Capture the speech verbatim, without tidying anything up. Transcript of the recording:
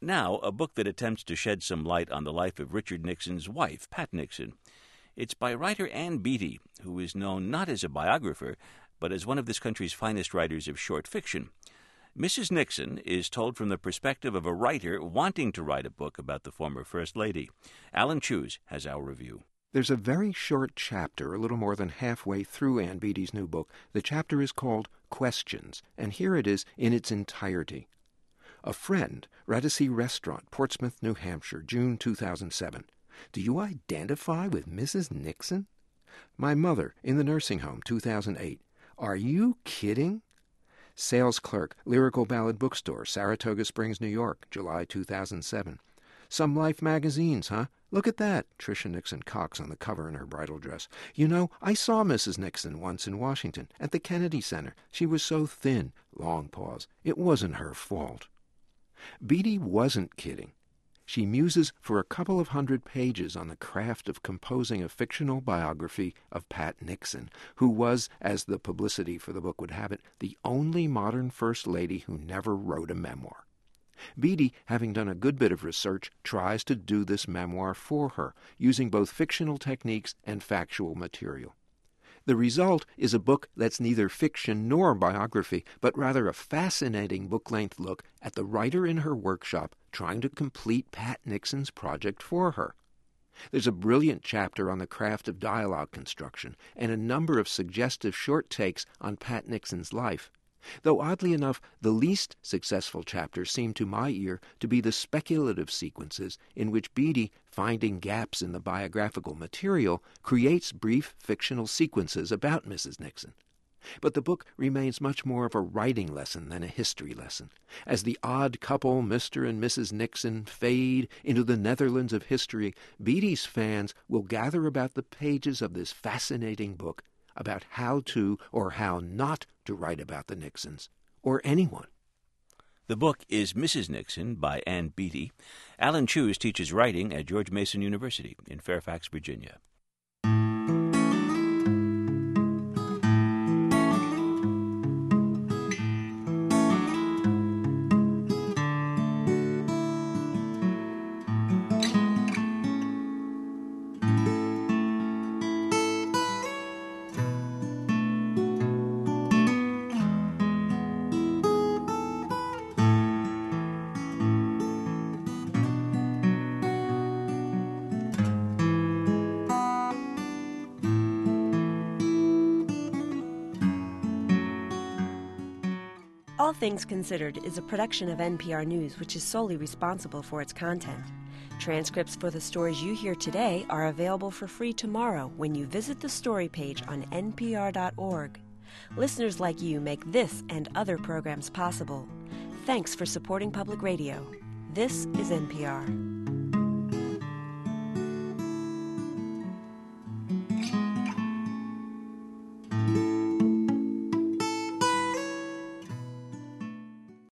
Now, a book that attempts to shed some light on the life of Richard Nixon's wife, Pat Nixon. It's by writer Ann Beattie, who is known not as a biographer, but as one of this country's finest writers of short fiction. Missus Nixon is told from the perspective of a writer wanting to write a book about the former First Lady. Alan Cheuse has our review. There's a very short chapter, a little more than halfway through Ann Beattie's new book. The chapter is called Questions, and here it is in its entirety. A friend, Radici Restaurant, Portsmouth, New Hampshire, June two thousand seven. Do you identify with Missus Nixon? My mother, in the nursing home, two thousand eight. Are you kidding? Sales clerk, Lyrical Ballad Bookstore, Saratoga Springs, New York, July two thousand seven. Some Life magazines, huh? Look at that, Tricia Nixon Cox on the cover in her bridal dress. You know, I saw Missus Nixon once in Washington, at the Kennedy Center. She was so thin. Long pause. It wasn't her fault. Beattie wasn't kidding. She muses for a couple of hundred pages on the craft of composing a fictional biography of Pat Nixon, who was, as the publicity for the book would have it, the only modern First Lady who never wrote a memoir. Beattie, having done a good bit of research, tries to do this memoir for her, using both fictional techniques and factual material. The result is a book that's neither fiction nor biography, but rather a fascinating book-length look at the writer in her workshop trying to complete Pat Nixon's project for her. There's a brilliant chapter on the craft of dialogue construction and a number of suggestive short takes on Pat Nixon's life. Though oddly enough, the least successful chapters seem to my ear to be the speculative sequences in which Beattie, finding gaps in the biographical material, creates brief fictional sequences about Missus Nixon. But the book remains much more of a writing lesson than a history lesson. As the odd couple, Mister and Missus Nixon, fade into the Netherlands of history, Beattie's fans will gather about the pages of this fascinating book about how to or how not to write about the Nixons, or anyone. The book is Missus Nixon by Ann Beattie. Alan Cheuse teaches writing at George Mason University in Fairfax, Virginia. All Things Considered is a production of N P R News, which is solely responsible for its content. Transcripts for the stories you hear today are available for free tomorrow when you visit the story page on N P R dot org. Listeners like you make this and other programs possible. Thanks for supporting public radio. This is N P R.